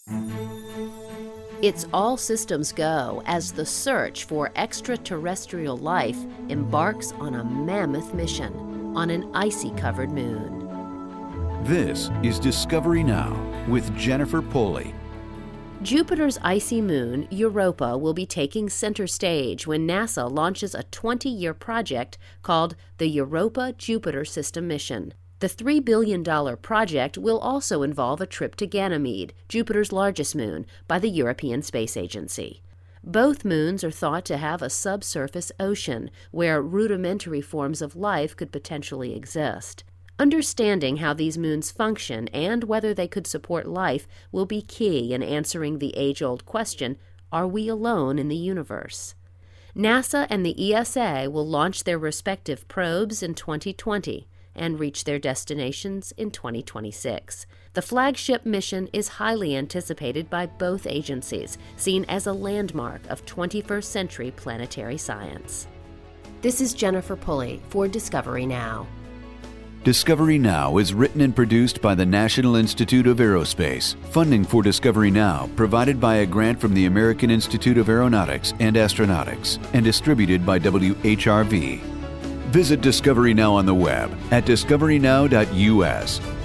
It's all systems go as the search for extraterrestrial life embarks on a mammoth mission on an icy-covered moon. This is Discovery Now with Jennifer Pulley. Jupiter's icy moon, Europa, will be taking center stage when NASA launches a 20-year project called the Europa-Jupiter System Mission. The $3 billion project will also involve a trip to Ganymede, Jupiter's largest moon, by the European Space Agency. Both moons are thought to have a subsurface ocean where rudimentary forms of life could potentially exist. Understanding how these moons function and whether they could support life will be key in answering the age-old question, are we alone in the universe? NASA and the ESA will launch their respective probes in 2020 and reach their destinations in 2026. The flagship mission is highly anticipated by both agencies, seen as a landmark of 21st century planetary science. This is Jennifer Pulley for Discovery Now. Discovery Now is written and produced by the National Institute of Aerospace. Funding for Discovery Now provided by a grant from the American Institute of Aeronautics and Astronautics and distributed by WHRV. Visit Discovery Now on the web at discoverynow.us